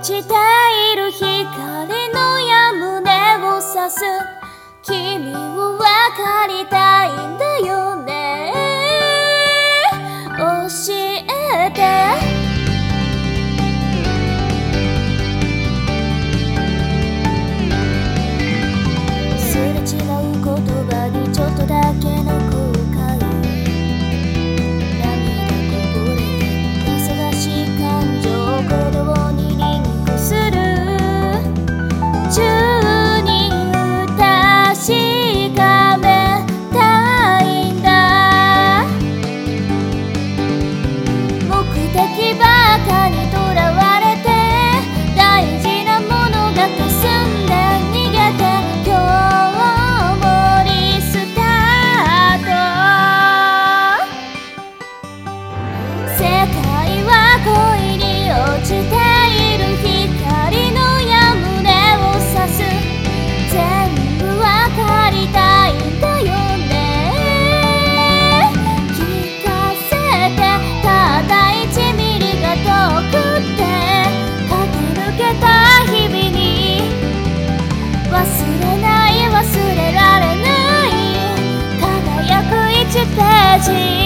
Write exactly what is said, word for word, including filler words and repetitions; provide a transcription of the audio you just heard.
落ちている光の矢胸を刺す君を分かりたいんだよね。教えてすれ違う言葉にちょっとだけの後悔、涙こぼれて忙しい感情を鼓動にリンクするチューニング確かめたいんだ。目的ばかにとらわれて大事なものがかすんで逃げて今日もリスタート。世界は恋に落ちている光の矢胸を刺す全部わかりたいんだよね。聞かせてただいちミリが遠くって駆け抜けた日々に忘れない忘れられない輝くいちページ。